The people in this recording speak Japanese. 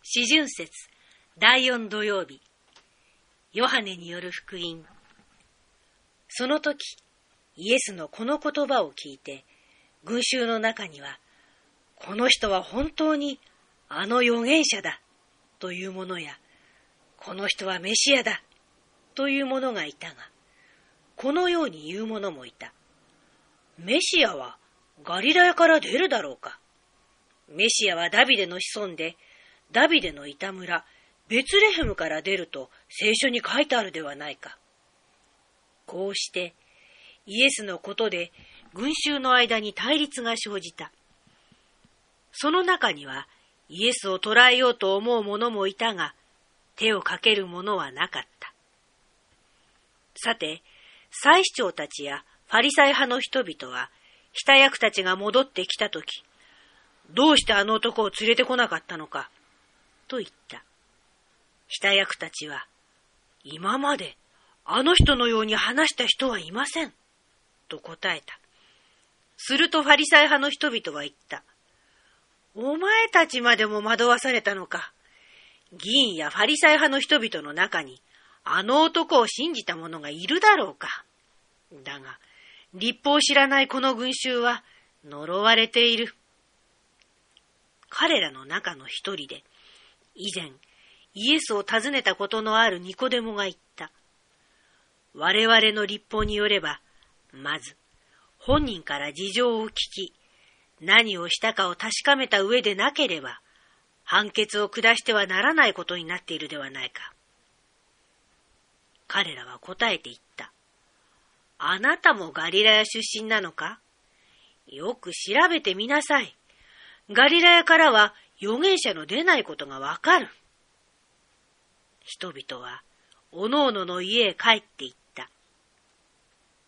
四旬節第4土曜日、ヨハネによる福音。その時、イエスのこの言葉を聞いて、群衆の中には、この人は本当にあの預言者だという者や、この人はメシアだという者がいたが、このように言う者もいた。メシアはガリラヤから出るだろうか。メシアはダビデの子孫で、ダビデのいた村、ベツレヘムから出ると聖書に書いてあるではないか。こうして、イエスのことで群衆の間に対立が生じた。その中にはイエスを捕らえようと思う者もいたが、手をかける者はなかった。さて、祭司長たちやファリサイ派の人々は、下役たちが戻ってきたとき、どうしてあの男を連れてこなかったのか、と言った。下役たちは、今まであの人のように話した人はいません、と答えた。するとファリサイ派の人々は言った。お前たちまでも惑わされたのか。議員やファリサイ派の人々の中に、あの男を信じた者がいるだろうか。だが、律法を知らないこの群衆は呪われている。彼らの中の一人で、以前、イエスを訪ねたことのあるニコデモが言った。我々の律法によれば、まず、本人から事情を聞き、何をしたかを確かめた上でなければ、判決を下してはならないことになっているではないか。彼らは答えて言った。あなたもガリラヤ出身なのか？よく調べてみなさい。ガリラヤからは預言者の出ないことがわかる。人々は、おのおのの家へ帰って行った。